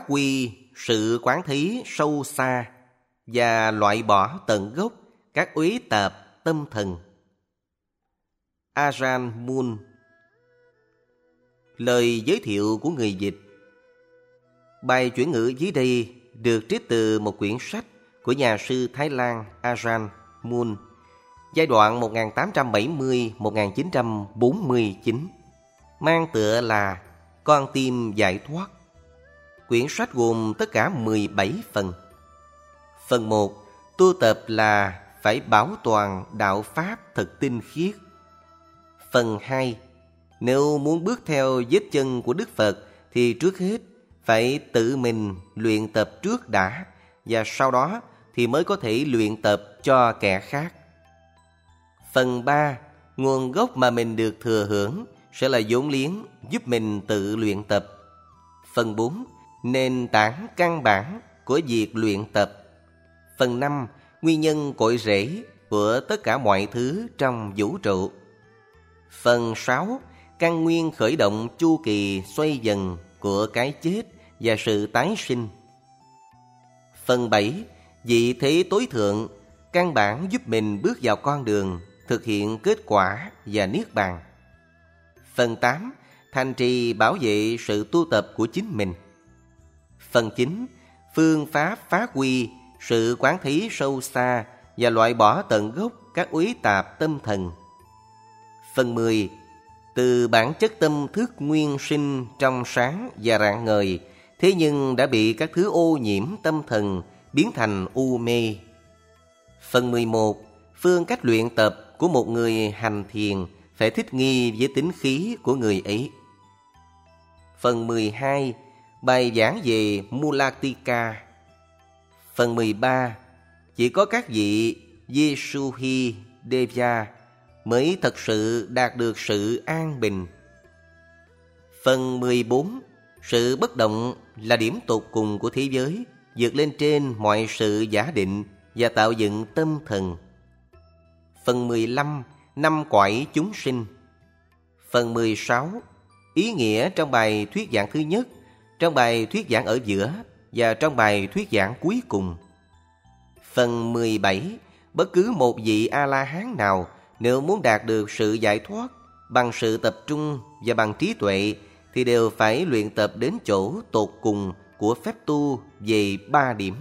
huy sự quán thí sâu xa và loại bỏ tận gốc các uế tạp tâm thần. Ajahn Mun. Lời giới thiệu của người dịch. Bài chuyển ngữ dưới đây được trích từ một quyển sách của nhà sư Thái Lan Ajahn Mun, giai đoạn 1870-1949, mang tựa là Con tim giải thoát. Quyển sách gồm tất cả 17 phần. Phần 1, tu tập là phải bảo toàn đạo Pháp thật tinh khiết. Phần 2, nếu muốn bước theo vết chân của Đức Phật thì trước hết phải tự mình luyện tập trước đã, và sau đó thì mới có thể luyện tập cho kẻ khác. Phần 3, nguồn gốc mà mình được thừa hưởng sẽ là vốn liếng giúp mình tự luyện tập. Phần 4, nền tảng căn bản của việc luyện tập. Phần 5, nguyên nhân cội rễ của tất cả mọi thứ trong vũ trụ. Phần 6, căn nguyên khởi động chu kỳ xoay dần của cái chết và sự tái sinh. Phần 7, vị thế tối thượng, căn bản giúp mình bước vào con đường thực hiện kết quả và niết bàn. Phần 8, thành trì bảo vệ sự tu tập của chính mình. Phần 9, phương pháp phát huy sự quán thí sâu xa và loại bỏ tận gốc các uế tạp tâm thần. Phần 10, từ bản chất tâm thức nguyên sinh trong sáng và rạng ngời, thế nhưng đã bị các thứ ô nhiễm tâm thần biến thành u mê. Phần 11, phương cách luyện tập của một người hành thiền phải thích nghi với tính khí của người ấy. Phần 12, bài giảng về Mulatika. Phần 13, chỉ có các vị Visuhi Deva mới thật sự đạt được sự an bình. Phần 14, sự bất động là điểm tột cùng của thế giới, vượt lên trên mọi sự giả định và tạo dựng tâm thần. Phần 15, năm cõi chúng sinh. Phần 16, ý nghĩa trong bài thuyết giảng thứ nhất, trong bài thuyết giảng ở giữa và trong bài thuyết giảng cuối cùng. Phần 17, bất cứ một vị A-la-hán nào nếu muốn đạt được sự giải thoát bằng sự tập trung và bằng trí tuệ thì đều phải luyện tập đến chỗ tột cùng của phép tu về 3 điểm.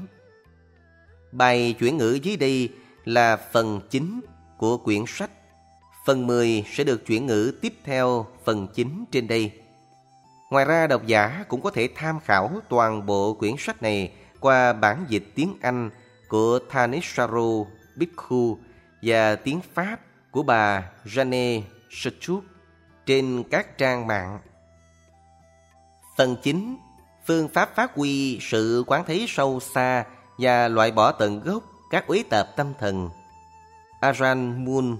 Bài chuyển ngữ dưới đây là phần 9 của quyển sách. Phần 10 sẽ được chuyển ngữ tiếp theo phần 9 trên đây. Ngoài ra, độc giả cũng có thể tham khảo toàn bộ quyển sách này qua bản dịch tiếng Anh của Thanissaro Bhikkhu và tiếng Pháp của bà Jane Sechuk trên các trang mạng. Phần 9, phương pháp phát huy sự quán thấy sâu xa và loại bỏ tận gốc các uế tạp tâm thần. Ajahn Mun.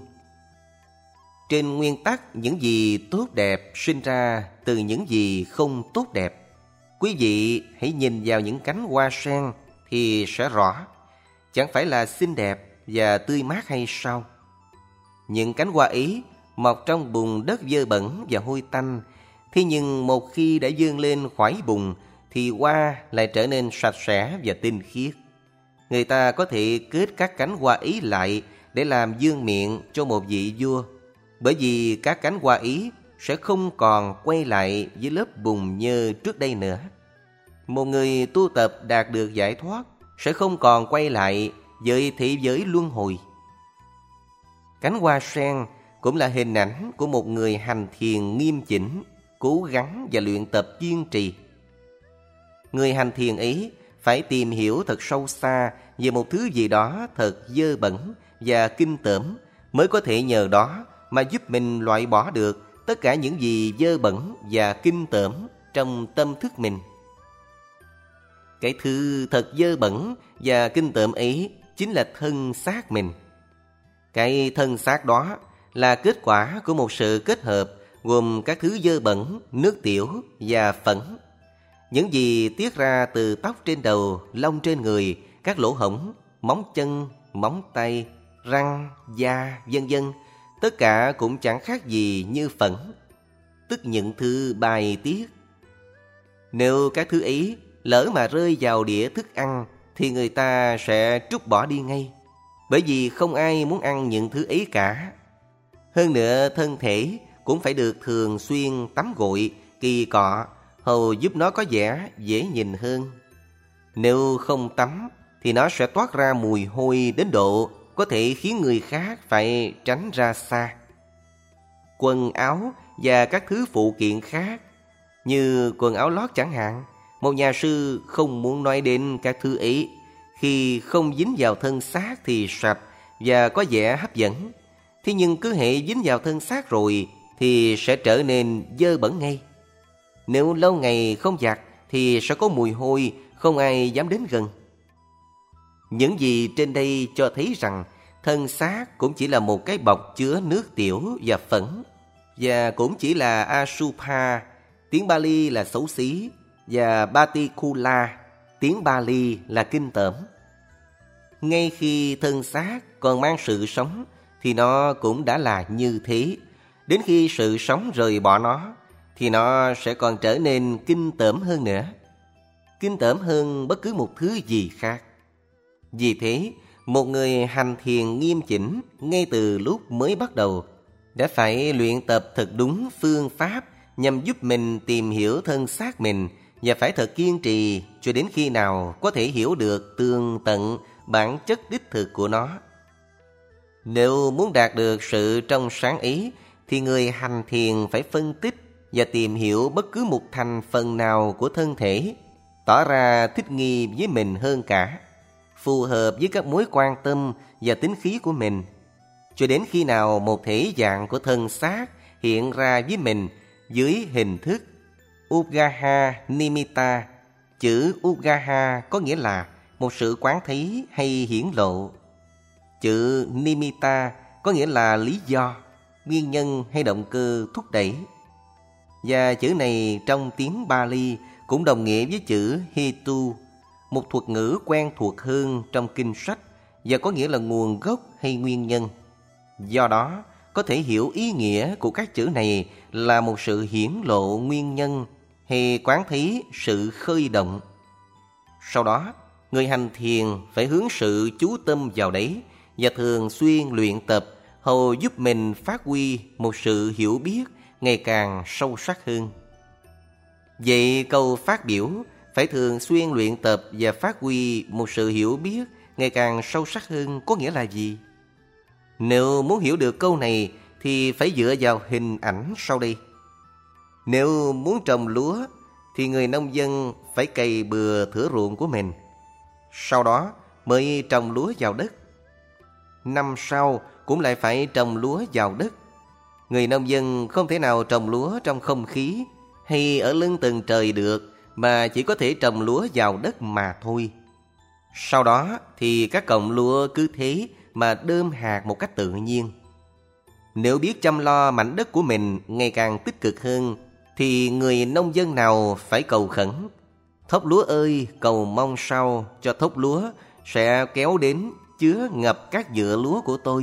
Trên nguyên tắc những gì tốt đẹp sinh ra từ những gì không tốt đẹp, quý vị hãy nhìn vào những cánh hoa sen thì sẽ rõ, chẳng phải là xinh đẹp và tươi mát hay sao? Những cánh hoa ấy mọc trong bùn đất dơ bẩn và hôi tanh, thế nhưng một khi đã vươn lên khỏi bùn thì hoa lại trở nên sạch sẽ và tinh khiết. Người ta có thể kết các cánh hoa ấy lại để làm vương miện cho một vị vua, bởi vì các cánh hoa ấy sẽ không còn quay lại với lớp bùn nhơ trước đây nữa. Một người tu tập đạt được giải thoát sẽ không còn quay lại với thế giới luân hồi. Cánh hoa sen cũng là hình ảnh của một người hành thiền nghiêm chỉnh, cố gắng và luyện tập kiên trì. Người hành thiền ấy phải tìm hiểu thật sâu xa về một thứ gì đó thật dơ bẩn và kinh tởm, mới có thể nhờ đó mà giúp mình loại bỏ được tất cả những gì dơ bẩn và kinh tởm trong tâm thức mình. Cái thứ thật dơ bẩn và kinh tởm ấy chính là thân xác mình. Cái thân xác đó là kết quả của một sự kết hợp gồm các thứ dơ bẩn, nước tiểu và phẫn. Những gì tiết ra từ tóc trên đầu, lông trên người, các lỗ hổng, móng chân, móng tay, răng, da, vân vân, tất cả cũng chẳng khác gì như phẫn, tức những thứ bài tiết. Nếu các thứ ấy lỡ mà rơi vào đĩa thức ăn thì người ta sẽ trút bỏ đi ngay, bởi vì không ai muốn ăn những thứ ấy cả. Hơn nữa, thân thể cũng phải được thường xuyên tắm gội, kỳ cọ, hầu giúp nó có vẻ dễ nhìn hơn. Nếu không tắm thì nó sẽ toát ra mùi hôi đến độ có thể khiến người khác phải tránh ra xa. Quần áo và các thứ phụ kiện khác, như quần áo lót chẳng hạn, một nhà sư không muốn nói đến các thứ ấy. Khi không dính vào thân xác thì sạch và có vẻ hấp dẫn. Thế nhưng cứ hễ dính vào thân xác rồi thì sẽ trở nên dơ bẩn ngay. Nếu lâu ngày không giặt thì sẽ có mùi hôi, không ai dám đến gần. Những gì trên đây cho thấy rằng thân xác cũng chỉ là một cái bọc chứa nước tiểu và phẫn, và cũng chỉ là Asupa, tiếng Bali là xấu xí, và Patikula, tiếng Bali là kinh tởm. Ngay khi thân xác còn mang sự sống thì nó cũng đã là như thế. Đến khi sự sống rời bỏ nó thì nó sẽ còn trở nên kinh tởm hơn nữa, kinh tởm hơn bất cứ một thứ gì khác. Vì thế, một người hành thiền nghiêm chỉnh ngay từ lúc mới bắt đầu đã phải luyện tập thật đúng phương pháp nhằm giúp mình tìm hiểu thân xác mình, và phải thật kiên trì cho đến khi nào có thể hiểu được tường tận bản chất đích thực của nó. Nếu muốn đạt được sự trong sáng ấy thì người hành thiền phải phân tích và tìm hiểu bất cứ một thành phần nào của thân thể, tỏ ra thích nghi với mình hơn cả, phù hợp với các mối quan tâm và tính khí của mình, cho đến khi nào một thể dạng của thân xác hiện ra với mình dưới hình thức Ugaha Nimitta. Chữ Ugaha có nghĩa là một sự quán thấy hay hiển lộ. Chữ Nimitta có nghĩa là lý do, nguyên nhân hay động cơ thúc đẩy. Và chữ này trong tiếng Bali cũng đồng nghĩa với chữ Hetu, một thuật ngữ quen thuộc hơn trong kinh sách, và có nghĩa là nguồn gốc hay nguyên nhân. Do đó, có thể hiểu ý nghĩa của các chữ này là một sự hiển lộ nguyên nhân hay quán thấy sự khơi động. Sau đó, người hành thiền phải hướng sự chú tâm vào đấy và thường xuyên luyện tập, hầu giúp mình phát huy một sự hiểu biết ngày càng sâu sắc hơn. Vậy câu phát biểu phải thường xuyên luyện tập và phát huy một sự hiểu biết ngày càng sâu sắc hơn có nghĩa là gì? Nếu muốn hiểu được câu này thì phải dựa vào hình ảnh sau đây. Nếu muốn trồng lúa thì người nông dân phải cày bừa thửa ruộng của mình, sau đó mới trồng lúa vào đất. Năm sau cũng lại phải trồng lúa vào đất. Người nông dân không thể nào trồng lúa trong không khí hay ở lưng tầng trời được, mà chỉ có thể trồng lúa vào đất mà thôi. Sau đó thì các cọng lúa cứ thế mà đơm hạt một cách tự nhiên. Nếu biết chăm lo mảnh đất của mình ngày càng tích cực hơn thì người nông dân nào phải cầu khẩn: thóc lúa ơi, cầu mong sao cho thóc lúa sẽ kéo đến chứa ngập các vựa lúa của tôi.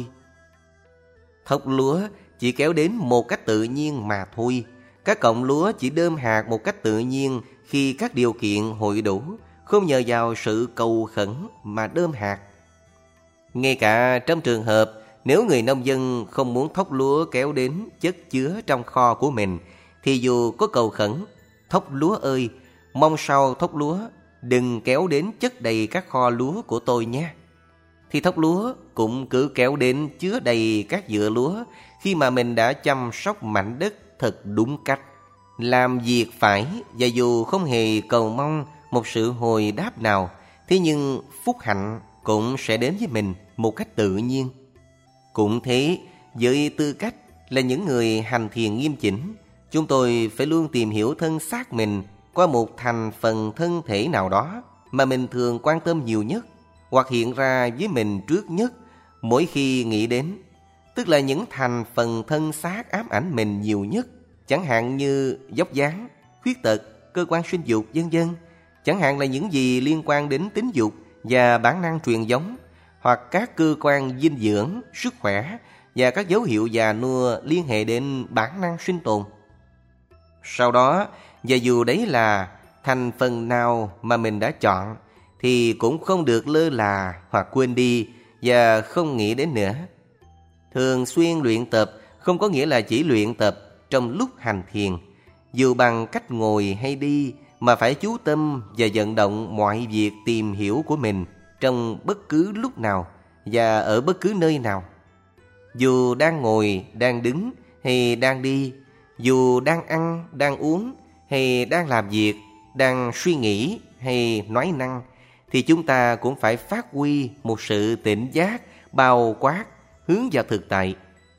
Thóc lúa chỉ kéo đến một cách tự nhiên mà thôi. Các cọng lúa chỉ đơm hạt một cách tự nhiên khi các điều kiện hội đủ, không nhờ vào sự cầu khẩn mà đơm hạt. Ngay cả trong trường hợp nếu người nông dân không muốn thóc lúa kéo đến chất chứa trong kho của mình, thì dù có cầu khẩn: thóc lúa ơi, mong sao thóc lúa đừng kéo đến chất đầy các kho lúa của tôi nhé, thì thóc lúa cũng cứ kéo đến chứa đầy các vựa lúa khi mà mình đã chăm sóc mảnh đất thật đúng cách, làm việc phải, và dù không hề cầu mong một sự hồi đáp nào, thế nhưng phúc hạnh cũng sẽ đến với mình một cách tự nhiên. Cũng thế, với tư cách là những người hành thiền nghiêm chỉnh, chúng tôi phải luôn tìm hiểu thân xác mình qua một thành phần thân thể nào đó mà mình thường quan tâm nhiều nhất, hoặc hiện ra với mình trước nhất mỗi khi nghĩ đến, tức là những thành phần thân xác ám ảnh mình nhiều nhất, chẳng hạn như vóc dáng, khuyết tật, cơ quan sinh dục, vân vân, chẳng hạn là những gì liên quan đến tính dục và bản năng truyền giống, hoặc các cơ quan dinh dưỡng, sức khỏe và các dấu hiệu già nua liên hệ đến bản năng sinh tồn. Sau đó, và dù đấy là thành phần nào mà mình đã chọn thì cũng không được lơ là hoặc quên đi và không nghĩ đến nữa. Thường xuyên luyện tập không có nghĩa là chỉ luyện tập trong lúc hành thiền, dù bằng cách ngồi hay đi, mà phải chú tâm và vận động mọi việc tìm hiểu của mình trong bất cứ lúc nào và ở bất cứ nơi nào. Dù đang ngồi, đang đứng hay đang đi, dù đang ăn, đang uống hay đang làm việc, đang suy nghĩ hay nói năng, thì chúng ta cũng phải phát huy một sự tỉnh giác bao quát hướng vào thực tại.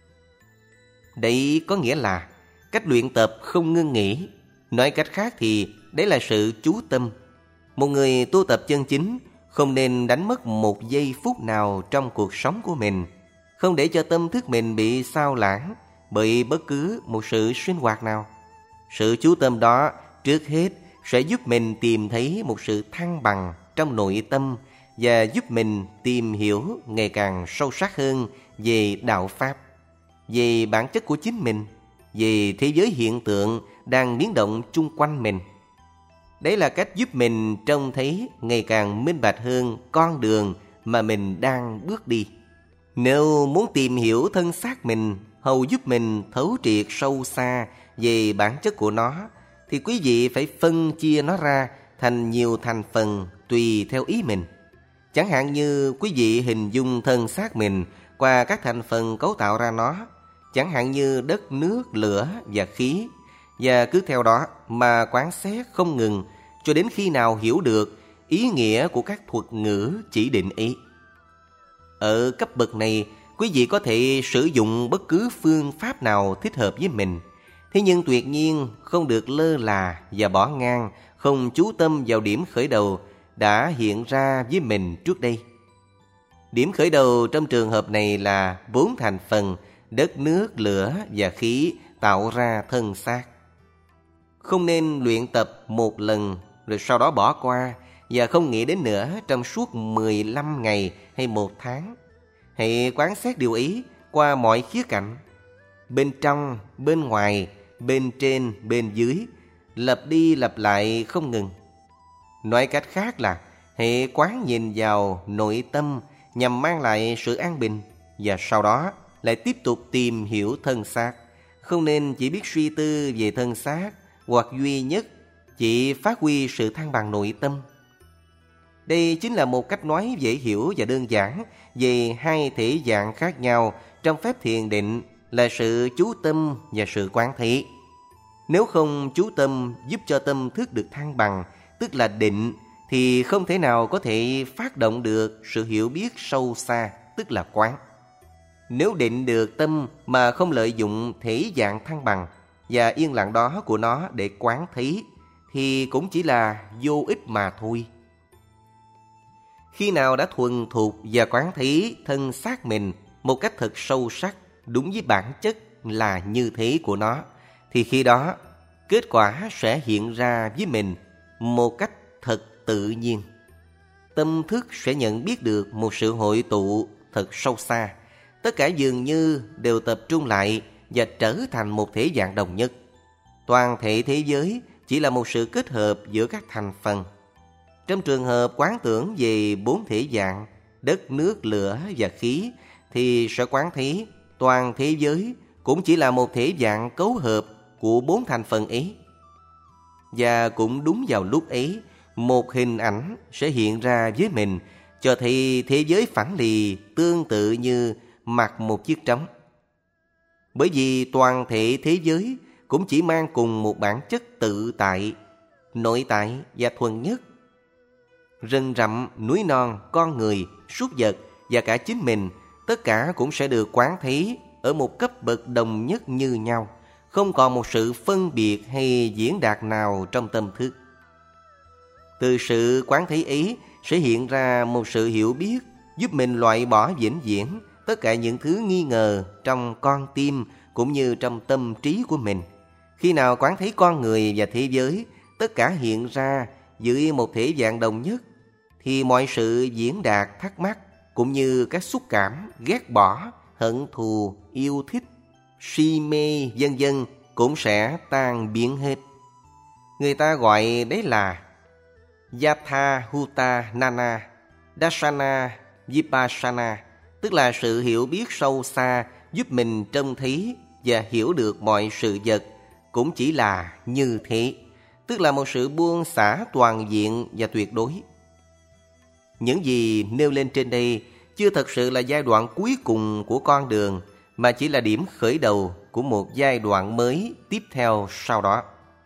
Đây có nghĩa là cách luyện tập không ngưng nghỉ. Nói cách khác thì đấy là sự chú tâm. Một người tu tập chân chính không nên đánh mất một giây phút nào trong cuộc sống của mình, không để cho tâm thức mình bị sao lãng bởi bất cứ một sự sinh hoạt nào. Sự chú tâm đó trước hết sẽ giúp mình tìm thấy một sự thăng bằng trong nội tâm và giúp mình tìm hiểu ngày càng sâu sắc hơn về đạo Pháp, về bản chất của chính mình, về thế giới hiện tượng đang biến động chung quanh mình. Đấy là cách giúp mình trông thấy ngày càng minh bạch hơn con đường mà mình đang bước đi. Nếu muốn tìm hiểu thân xác mình, hầu giúp mình thấu triệt sâu xa về bản chất của nó, thì quý vị phải phân chia nó ra thành nhiều thành phần tùy theo ý mình. Chẳng hạn như quý vị hình dung thân xác mình qua các thành phần cấu tạo ra nó, chẳng hạn như đất, nước, lửa và khí, và cứ theo đó mà quán xét không ngừng cho đến khi nào hiểu được ý nghĩa của các thuật ngữ chỉ định ấy. Ở cấp bậc này, quý vị có thể sử dụng bất cứ phương pháp nào thích hợp với mình. Thế nhưng tuyệt nhiên không được lơ là và bỏ ngang, không chú tâm vào điểm khởi đầu đã hiện ra với mình trước đây. Điểm khởi đầu trong trường hợp này là 4 thành phần đất, nước, lửa và khí tạo ra thân xác. Không nên luyện tập một lần rồi sau đó bỏ qua và không nghĩ đến nữa trong suốt 15 ngày hay 1 tháng. Hãy quán xét điều ý qua mọi khía cạnh, bên trong, bên ngoài, bên trên, bên dưới, lặp đi lặp lại không ngừng. Nói cách khác là hãy quán nhìn vào nội tâm nhằm mang lại sự an bình, và sau đó lại tiếp tục tìm hiểu thân xác. Không nên chỉ biết suy tư về thân xác hoặc duy nhất chỉ phát huy sự thăng bằng nội tâm. Đây chính là một cách nói dễ hiểu và đơn giản về hai thể dạng khác nhau trong phép thiền định là sự chú tâm và sự quán thị. Nếu không chú tâm giúp cho tâm thức được thăng bằng, tức là định, thì không thể nào có thể phát động được sự hiểu biết sâu xa, tức là quán. Nếu định được tâm mà không lợi dụng thể dạng thăng bằng và yên lặng đó của nó để quán thấy, thì cũng chỉ là vô ích mà thôi. Khi nào đã thuần thục và quán thấy thân xác mình một cách thật sâu sắc, đúng với bản chất là như thế của nó, thì khi đó kết quả sẽ hiện ra với mình một cách thật tự nhiên. Tâm thức sẽ nhận biết được một sự hội tụ thật sâu xa. Tất cả dường như đều tập trung lại và trở thành một thể dạng đồng nhất. Toàn thể thế giới chỉ là một sự kết hợp giữa các thành phần. Trong trường hợp quán tưởng về 4 thể dạng đất, nước, lửa và khí, thì sẽ quán thấy toàn thế giới cũng chỉ là một thể dạng cấu hợp của 4 thành phần ấy. Và cũng đúng vào lúc ấy, một hình ảnh sẽ hiện ra với mình, cho thấy thế giới phẳng lì tương tự như mặt một chiếc trống. Bởi vì toàn thể thế giới cũng chỉ mang cùng một bản chất tự tại, nội tại và thuần nhất. Rừng rậm, núi non, con người, súc vật và cả chính mình, tất cả cũng sẽ được quán thấy ở một cấp bậc đồng nhất như nhau, không còn một sự phân biệt hay diễn đạt nào trong tâm thức. Từ sự quán thấy ấy sẽ hiện ra một sự hiểu biết giúp mình loại bỏ vĩnh viễn tất cả những thứ nghi ngờ trong con tim cũng như trong tâm trí của mình. Khi nào quán thấy con người và thế giới tất cả hiện ra dưới một thể dạng đồng nhất, thì mọi sự diễn đạt thắc mắc cũng như các xúc cảm ghét bỏ, hận thù, yêu thích, si mê vân vân cũng sẽ tan biến hết. Người ta gọi đấy là Yatha Huta Nana Dasana Vipassana, tức là sự hiểu biết sâu xa giúp mình trông thấy và hiểu được mọi sự vật cũng chỉ là như thế, tức là một sự buông xả toàn diện và tuyệt đối. Những gì nêu lên trên đây chưa thật sự là giai đoạn cuối cùng của con đường, mà chỉ là điểm khởi đầu của một giai đoạn mới tiếp theo sau đó.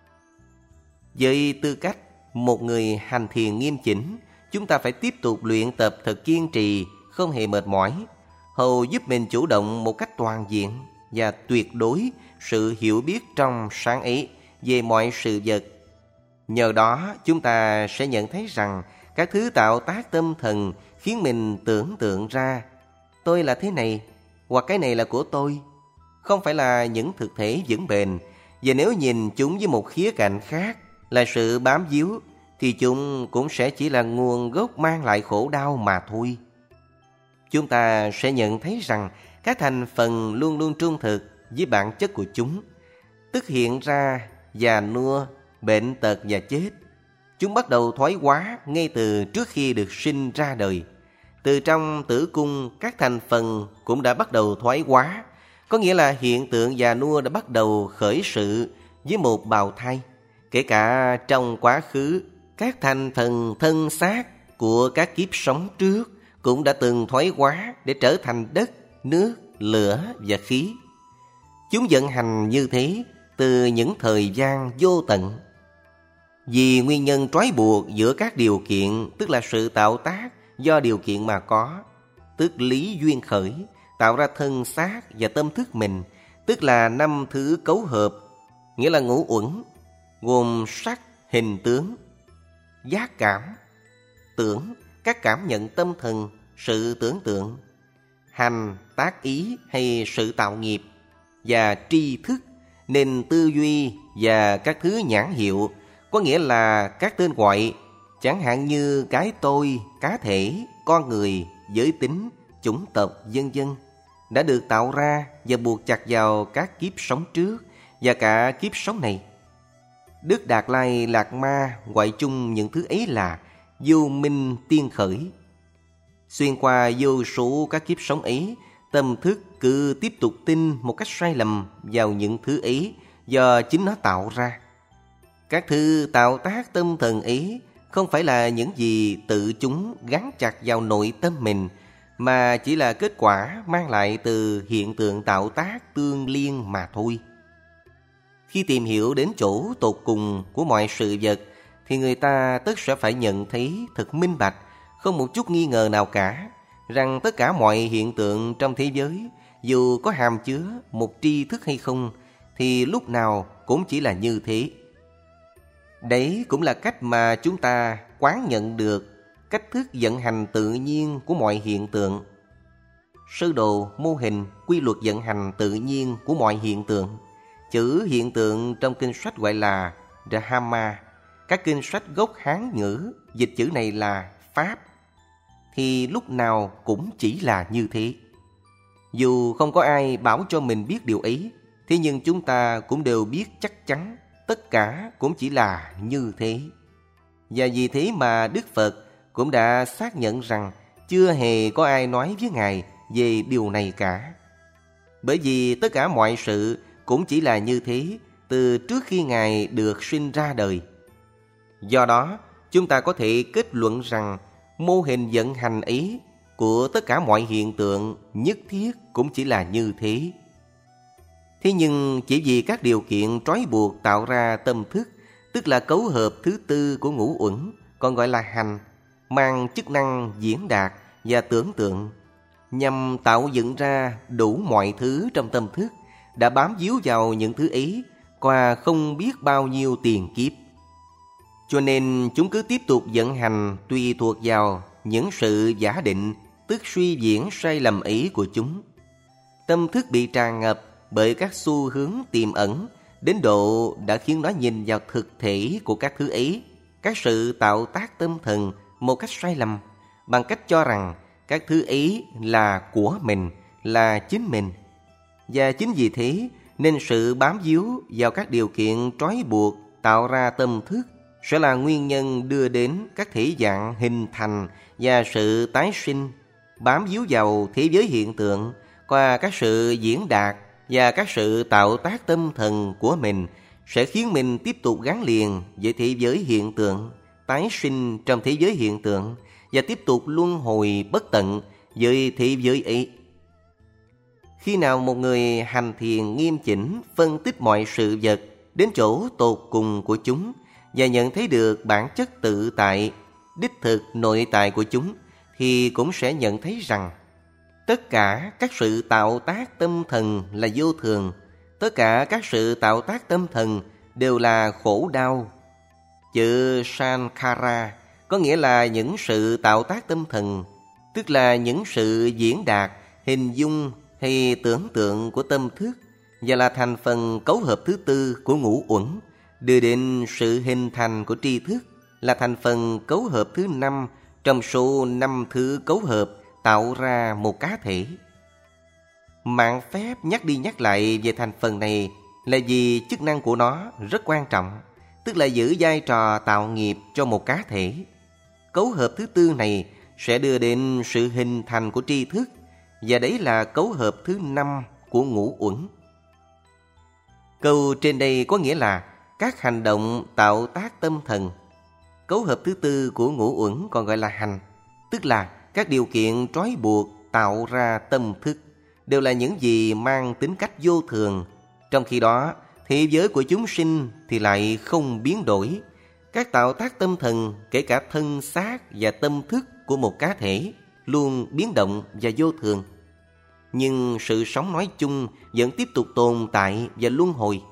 Với tư cách một người hành thiền nghiêm chỉnh, chúng ta phải tiếp tục luyện tập thật kiên trì, không hề mệt mỏi, hầu giúp mình chủ động một cách toàn diện và tuyệt đối sự hiểu biết trong sáng ấy về mọi sự vật. Nhờ đó chúng ta sẽ nhận thấy rằng các thứ tạo tác tâm thần khiến mình tưởng tượng ra tôi là thế này, hoặc cái này là của tôi, không phải là những thực thể vững bền. Và nếu nhìn chúng với một khía cạnh khác là sự bám víu, thì chúng cũng sẽ chỉ là nguồn gốc mang lại khổ đau mà thôi. Chúng ta sẽ nhận thấy rằng các thành phần luôn luôn trung thực với bản chất của chúng, tức hiện ra già nua, bệnh tật và chết. Chúng bắt đầu thoái hóa ngay từ trước khi được sinh ra đời. Từ trong tử cung, các thành phần cũng đã bắt đầu thoái hóa, có nghĩa là hiện tượng già nua đã bắt đầu khởi sự với một bào thai. Kể cả trong quá khứ, các thành phần thân xác của các kiếp sống trước cũng đã từng thoái hóa để trở thành đất, nước, lửa và khí. Chúng vận hành như thế từ những thời gian vô tận. Vì nguyên nhân trói buộc giữa các điều kiện, tức là sự tạo tác do điều kiện mà có, tức lý duyên khởi, tạo ra thân xác và tâm thức mình, tức là 5 thứ cấu hợp, nghĩa là ngũ uẩn, gồm sắc, hình tướng, giác cảm, tưởng, các cảm nhận tâm thần, sự tưởng tượng, hành, tác ý hay sự tạo nghiệp, và tri thức, nên tư duy và các thứ nhãn hiệu, có nghĩa là các tên gọi, chẳng hạn như cái tôi, cá thể, con người, giới tính, chủng tộc, vân vân, đã được tạo ra và buộc chặt vào các kiếp sống trước và cả kiếp sống này. Đức Đạt Lai Lạt Ma gọi chung những thứ ấy là vô minh tiên khởi. Xuyên qua vô số các kiếp sống ấy, tâm thức cứ tiếp tục tin một cách sai lầm vào những thứ ấy do chính nó tạo ra. Các thứ tạo tác tâm thần ấy không phải là những gì tự chúng gắn chặt vào nội tâm mình, mà chỉ là kết quả mang lại từ hiện tượng tạo tác tương liên mà thôi. Khi tìm hiểu đến chỗ tột cùng của mọi sự vật, thì người ta tất sẽ phải nhận thấy thật minh bạch, không một chút nghi ngờ nào cả, rằng tất cả mọi hiện tượng trong thế giới, dù có hàm chứa một tri thức hay không, thì lúc nào cũng chỉ là như thế. Đấy cũng là cách mà chúng ta quán nhận được cách thức vận hành tự nhiên của mọi hiện tượng. Sơ đồ mô hình quy luật vận hành tự nhiên của mọi hiện tượng. Chữ hiện tượng trong kinh sách gọi là Dhamma. Các kinh sách gốc Hán ngữ dịch chữ này là Pháp. Thì lúc nào cũng chỉ là như thế. Dù không có ai bảo cho mình biết điều ấy, thế nhưng chúng ta cũng đều biết chắc chắn tất cả cũng chỉ là như thế. Và vì thế mà Đức Phật cũng đã xác nhận rằng chưa hề có ai nói với Ngài về điều này cả. Bởi vì tất cả mọi sự cũng chỉ là như thế từ trước khi Ngài được sinh ra đời. Do đó, chúng ta có thể kết luận rằng mô hình vận hành ấy của tất cả mọi hiện tượng nhất thiết cũng chỉ là như thế. Thế nhưng chỉ vì các điều kiện trói buộc tạo ra tâm thức, tức là cấu hợp thứ tư của ngũ uẩn, còn gọi là hành, mang chức năng diễn đạt và tưởng tượng, nhằm tạo dựng ra đủ mọi thứ trong tâm thức, đã bám víu vào những thứ ấy qua không biết bao nhiêu tiền kiếp. Cho nên chúng cứ tiếp tục vận hành tùy thuộc vào những sự giả định, tức suy diễn sai lầm ấy của chúng. Tâm thức bị tràn ngập bởi các xu hướng tiềm ẩn, đến độ đã khiến nó nhìn vào thực thể của các thứ ấy, các sự tạo tác tâm thần một cách sai lầm, bằng cách cho rằng các thứ ấy là của mình, là chính mình. Và chính vì thế nên sự bám víu vào các điều kiện trói buộc tạo ra tâm thức sẽ là nguyên nhân đưa đến các thể dạng hình thành và sự tái sinh, bám víu vào thế giới hiện tượng qua các sự diễn đạt và các sự tạo tác tâm thần của mình sẽ khiến mình tiếp tục gắn liền với thế giới hiện tượng, tái sinh trong thế giới hiện tượng và tiếp tục luân hồi bất tận với thế giới ấy. Khi nào một người hành thiền nghiêm chỉnh phân tích mọi sự vật đến chỗ tột cùng của chúng và nhận thấy được bản chất tự tại, đích thực nội tại của chúng, thì cũng sẽ nhận thấy rằng tất cả các sự tạo tác tâm thần là vô thường, tất cả các sự tạo tác tâm thần đều là khổ đau. Chữ Sankhara có nghĩa là những sự tạo tác tâm thần, tức là những sự diễn đạt, hình dung hay tưởng tượng của tâm thức, và là thành phần cấu hợp thứ tư của ngũ uẩn, đưa đến sự hình thành của tri thức, là thành phần cấu hợp thứ 5 trong số 5 thứ cấu hợp tạo ra một cá thể. Mạn phép nhắc đi nhắc lại về thành phần này là vì chức năng của nó rất quan trọng, tức là giữ vai trò tạo nghiệp cho một cá thể. Cấu hợp thứ tư này sẽ đưa đến sự hình thành của tri thức, và đấy là cấu hợp thứ 5 của ngũ uẩn. Câu trên đây có nghĩa là các hành động tạo tác tâm thần. Cấu hợp thứ tư của ngũ uẩn còn gọi là hành, tức là các điều kiện trói buộc tạo ra tâm thức, đều là những gì mang tính cách vô thường. Trong khi đó, thế giới của chúng sinh thì lại không biến đổi. Các tạo tác tâm thần, kể cả thân xác và tâm thức của một cá thể, luôn biến động và vô thường. Nhưng sự sống nói chung vẫn tiếp tục tồn tại và luân hồi.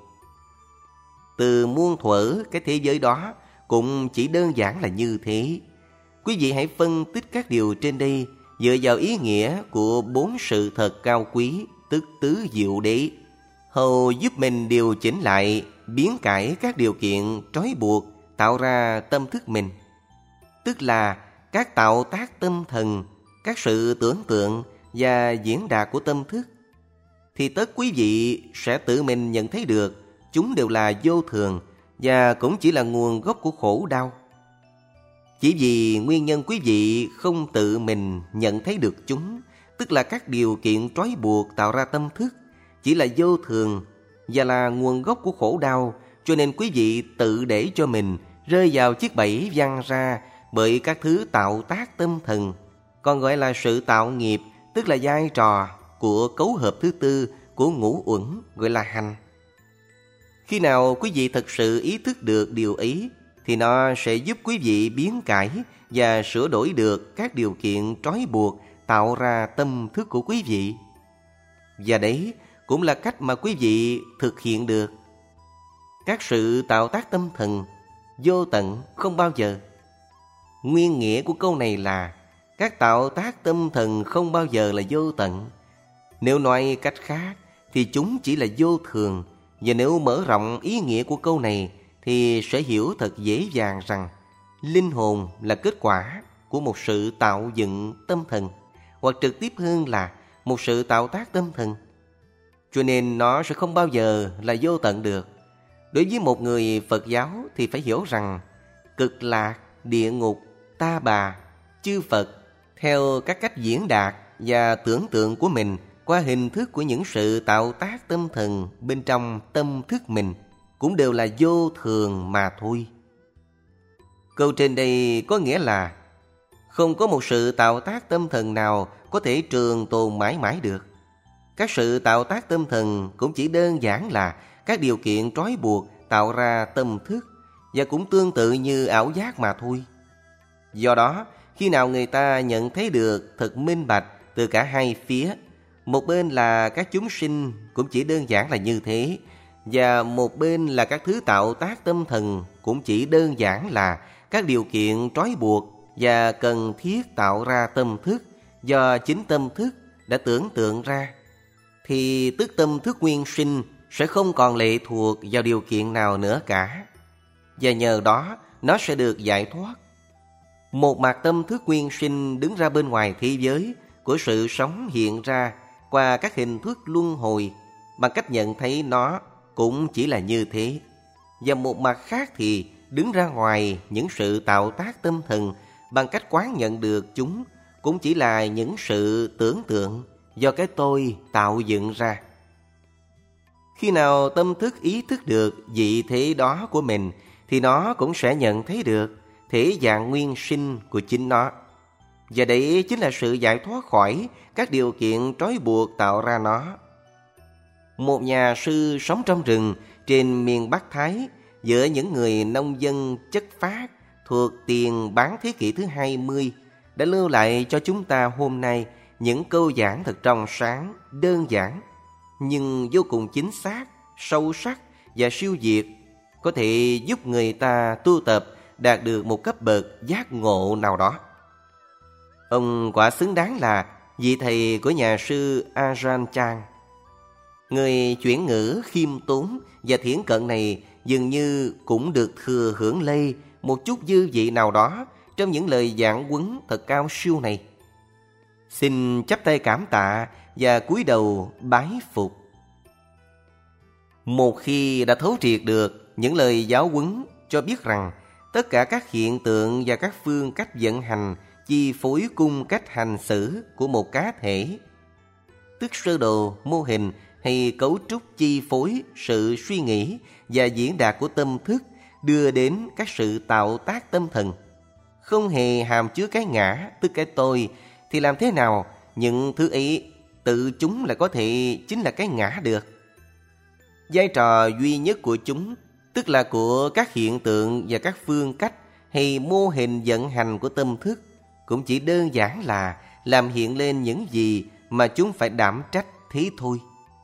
Từ muôn thuở cái thế giới đó cũng chỉ đơn giản là như thế. Quý vị hãy phân tích các điều trên đây dựa vào ý nghĩa của 4 sự thật cao quý, tức tứ diệu đế, hầu giúp mình điều chỉnh lại, biến cải các điều kiện trói buộc tạo ra tâm thức mình, tức là các tạo tác tâm thần, các sự tưởng tượng và diễn đạt của tâm thức. Thì tất quý vị sẽ tự mình nhận thấy được chúng đều là vô thường và cũng chỉ là nguồn gốc của khổ đau. Chỉ vì nguyên nhân quý vị không tự mình nhận thấy được chúng, tức là các điều kiện trói buộc tạo ra tâm thức, chỉ là vô thường và là nguồn gốc của khổ đau, cho nên quý vị tự để cho mình rơi vào chiếc bẫy văng ra bởi các thứ tạo tác tâm thần, còn gọi là sự tạo nghiệp, tức là vai trò của cấu hợp thứ tư của ngũ uẩn, gọi là hành. Khi nào quý vị thật sự ý thức được điều ấy, thì nó sẽ giúp quý vị biến cải và sửa đổi được các điều kiện trói buộc tạo ra tâm thức của quý vị. Và đấy cũng là cách mà quý vị thực hiện được. Các sự tạo tác tâm thần vô tận không bao giờ. Nguyên nghĩa của câu này là các tạo tác tâm thần không bao giờ là vô tận. Nếu nói cách khác thì chúng chỉ là vô thường. Và nếu mở rộng ý nghĩa của câu này thì sẽ hiểu thật dễ dàng rằng linh hồn là kết quả của một sự tạo dựng tâm thần, hoặc trực tiếp hơn là một sự tạo tác tâm thần. Cho nên nó sẽ không bao giờ là vô tận được. Đối với một người Phật giáo thì phải hiểu rằng cực lạc, địa ngục, ta bà, chư Phật theo các cách diễn đạt và tưởng tượng của mình qua hình thức của những sự tạo tác tâm thần bên trong tâm thức mình cũng đều là vô thường mà thôi. Câu trên đây có nghĩa là không có một sự tạo tác tâm thần nào có thể trường tồn mãi mãi được. Các sự tạo tác tâm thần cũng chỉ đơn giản là các điều kiện trói buộc tạo ra tâm thức, và cũng tương tự như ảo giác mà thôi. Do đó, khi nào người ta nhận thấy được thật minh bạch từ cả hai phía, một bên là các chúng sinh cũng chỉ đơn giản là như thế, và một bên là các thứ tạo tác tâm thần cũng chỉ đơn giản là các điều kiện trói buộc và cần thiết tạo ra tâm thức do chính tâm thức đã tưởng tượng ra, thì tức tâm thức nguyên sinh sẽ không còn lệ thuộc vào điều kiện nào nữa cả, và nhờ đó nó sẽ được giải thoát. Một mặt tâm thức nguyên sinh đứng ra bên ngoài thế giới của sự sống hiện ra qua các hình thức luân hồi, bằng cách nhận thấy nó cũng chỉ là như thế. và một mặt khác thì đứng ra ngoài những sự tạo tác tâm thần bằng cách quán nhận được chúng cũng chỉ là những sự tưởng tượng do cái tôi tạo dựng ra. Khi nào tâm thức ý thức được vị thế đó của mình thì nó cũng sẽ nhận thấy được thể dạng nguyên sinh của chính nó. Và đấy chính là sự giải thoát khỏi các điều kiện trói buộc tạo ra nó. Một nhà sư sống trong rừng trên miền Bắc Thái giữa những người nông dân chất phác thuộc tiền bán thế kỷ thứ 20 đã lưu lại cho chúng ta hôm nay những câu giảng thật trong sáng, đơn giản nhưng vô cùng chính xác, sâu sắc và siêu việt, có thể giúp người ta tu tập đạt được một cấp bậc giác ngộ nào đó. Ông quả xứng đáng là vị thầy của nhà sư Ajahn Chah. Người chuyển ngữ khiêm tốn và thiển cận này dường như cũng được thừa hưởng lây một chút dư vị nào đó trong những lời giảng huấn thật cao siêu này. Xin chắp tay cảm tạ và cúi đầu bái phục. Một khi đã thấu triệt được những lời giáo huấn cho biết rằng tất cả các hiện tượng và các phương cách vận hành chi phối cung cách hành xử của một cá thể, tức sơ đồ, mô hình hay cấu trúc chi phối sự suy nghĩ và diễn đạt của tâm thức đưa đến các sự tạo tác tâm thần, không hề hàm chứa cái ngã, tức cái tôi, thì làm thế nào những thứ ấy tự chúng lại có thể chính là cái ngã được? Vai trò duy nhất của chúng, tức là của các hiện tượng và các phương cách hay mô hình vận hành của tâm thức, cũng chỉ đơn giản là làm hiện lên những gì mà chúng phải đảm trách thế thôi.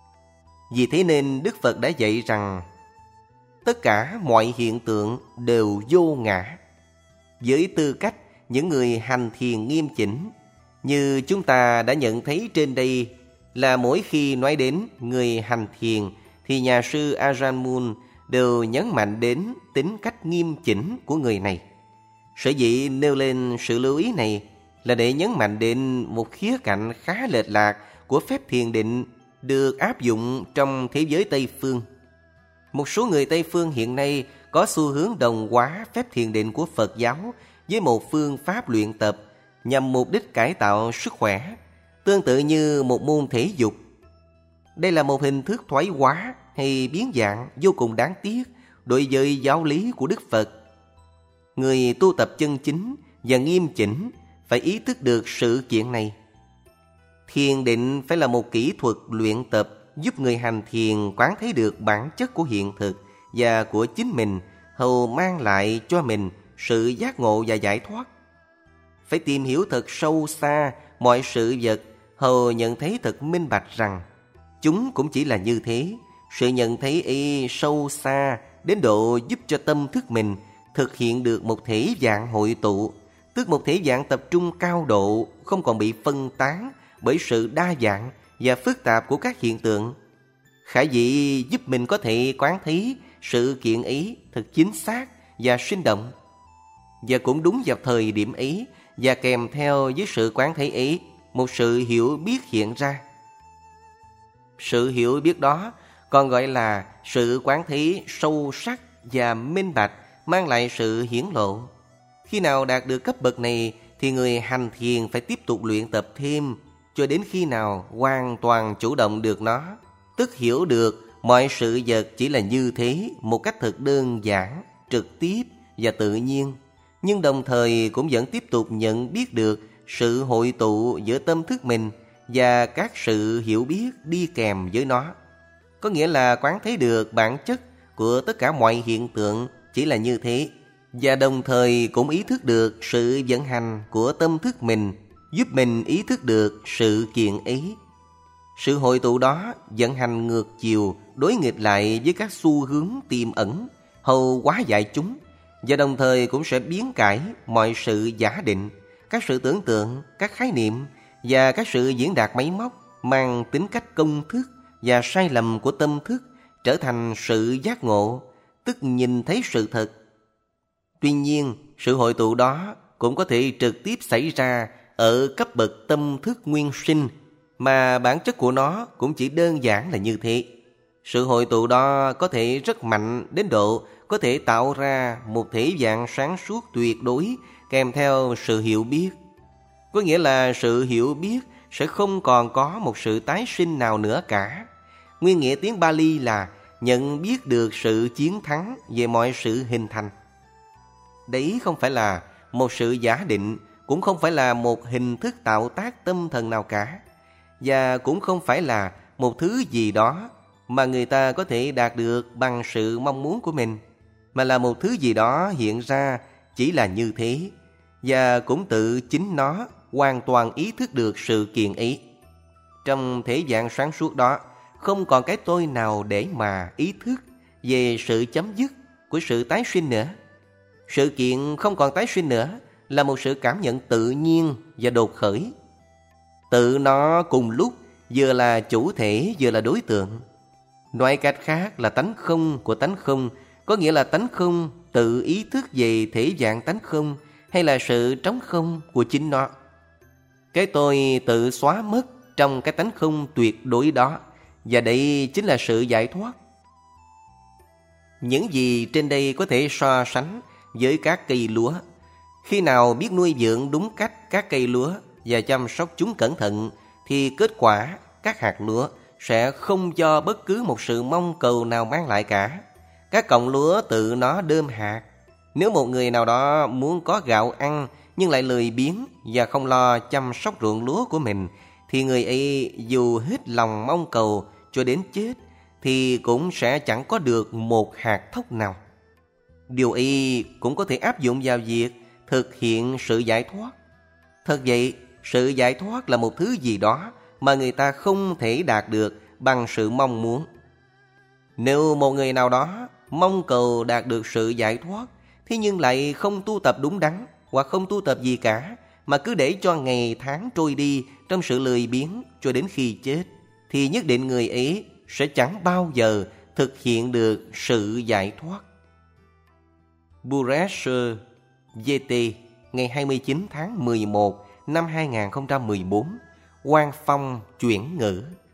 Vì thế nên Đức Phật đã dạy rằng tất cả mọi hiện tượng đều vô ngã. Với tư cách những người hành thiền nghiêm chỉnh, như chúng ta đã nhận thấy trên đây, là mỗi khi nói đến người hành thiền thì nhà sư Ajahn Mun đều nhấn mạnh đến tính cách nghiêm chỉnh của người này. Sở dĩ nêu lên sự lưu ý này là để nhấn mạnh đến một khía cạnh khá lệch lạc của phép thiền định được áp dụng trong thế giới Tây Phương. Một số người Tây Phương hiện nay có xu hướng đồng hóa phép thiền định của Phật giáo với một phương pháp luyện tập nhằm mục đích cải tạo sức khỏe, tương tự như một môn thể dục. Đây là một hình thức thoái hóa hay biến dạng vô cùng đáng tiếc đối với giáo lý của Đức Phật. Người tu tập chân chính và nghiêm chỉnh phải ý thức được sự kiện này. Thiền định phải là một kỹ thuật luyện tập giúp người hành thiền quán thấy được bản chất của hiện thực và của chính mình, hầu mang lại cho mình sự giác ngộ và giải thoát. Phải tìm hiểu thật sâu xa mọi sự vật, hầu nhận thấy thật minh bạch rằng chúng cũng chỉ là như thế. Sự nhận thấy ấy sâu xa đến độ giúp cho tâm thức mình thực hiện được một thể dạng hội tụ, tức một thể dạng tập trung cao độ, không còn bị phân tán bởi sự đa dạng và phức tạp của các hiện tượng. Khả dĩ giúp mình có thể quán thấy sự kiện ấy thật chính xác và sinh động. Và cũng đúng vào thời điểm ấy, và kèm theo với sự quán thấy ấy, một sự hiểu biết hiện ra. Sự hiểu biết đó còn gọi là sự quán thấy sâu sắc và minh bạch, mang lại sự hiển lộ. Khi nào đạt được cấp bậc này thì người hành thiền phải tiếp tục luyện tập thêm cho đến khi nào hoàn toàn chủ động được nó, tức hiểu được mọi sự vật chỉ là như thế một cách thật đơn giản, trực tiếp và tự nhiên, nhưng đồng thời cũng vẫn tiếp tục nhận biết được sự hội tụ giữa tâm thức mình và các sự hiểu biết đi kèm với nó. Có nghĩa là quán thấy được bản chất của tất cả mọi hiện tượng chỉ là như thế, và đồng thời cũng ý thức được sự vận hành của tâm thức mình, giúp mình ý thức được sự kiện ấy. Sự hội tụ đó vận hành ngược chiều, đối nghịch lại với các xu hướng tiềm ẩn, hầu hóa giải chúng, và đồng thời cũng sẽ biến cải mọi sự giả định, các sự tưởng tượng, các khái niệm và các sự diễn đạt máy móc mang tính cách công thức và sai lầm của tâm thức trở thành sự giác ngộ, tức nhìn thấy sự thật. Tuy nhiên, sự hội tụ đó cũng có thể trực tiếp xảy ra ở cấp bậc tâm thức nguyên sinh, mà bản chất của nó cũng chỉ đơn giản là như thế. Sự hội tụ đó có thể rất mạnh đến độ có thể tạo ra một thể dạng sáng suốt tuyệt đối kèm theo sự hiểu biết. Có nghĩa là sự hiểu biết sẽ không còn có một sự tái sinh nào nữa cả. Nguyên nghĩa tiếng Pali là nhận biết được sự chiến thắng về mọi sự hình thành. Đấy không phải là một sự giả định, cũng không phải là một hình thức tạo tác tâm thần nào cả, và cũng không phải là một thứ gì đó mà người ta có thể đạt được bằng sự mong muốn của mình, mà là một thứ gì đó hiện ra chỉ là như thế, và cũng tự chính nó hoàn toàn ý thức được sự kiện ấy. Trong thế gian sáng suốt đó, không còn cái tôi nào để mà ý thức về sự chấm dứt của sự tái sinh nữa. Sự kiện không còn tái sinh nữa là một sự cảm nhận tự nhiên và đột khởi. Tự nó cùng lúc vừa là chủ thể vừa là đối tượng. Nói cách khác là tánh không của tánh không, có nghĩa là tánh không tự ý thức về thể dạng tánh không, hay là sự trống không của chính nó. Cái tôi tự xóa mất trong cái tánh không tuyệt đối đó, và đây chính là sự giải thoát. Những gì trên đây có thể so sánh với các cây lúa. Khi nào biết nuôi dưỡng đúng cách các cây lúa và chăm sóc chúng cẩn thận, thì kết quả các hạt lúa sẽ không cho bất cứ một sự mong cầu nào mang lại cả. Các cọng lúa tự nó đơm hạt. Nếu một người nào đó muốn có gạo ăn nhưng lại lười biếng và không lo chăm sóc ruộng lúa của mình, thì người ấy dù hết lòng mong cầu cho đến chết thì cũng sẽ chẳng có được một hạt thóc nào. Điều ấy cũng có thể áp dụng vào việc thực hiện sự giải thoát. Thật vậy, sự giải thoát là một thứ gì đó mà người ta không thể đạt được bằng sự mong muốn. Nếu một người nào đó mong cầu đạt được sự giải thoát, thế nhưng lại không tu tập đúng đắn hoặc không tu tập gì cả, mà cứ để cho ngày tháng trôi đi trong sự lười biếng cho đến khi chết, thì nhất định người ấy sẽ chẳng bao giờ thực hiện được sự giải thoát. Bhubaneswar, GT, ngày 29 tháng 11 năm 2014, Quang Phong chuyển ngữ.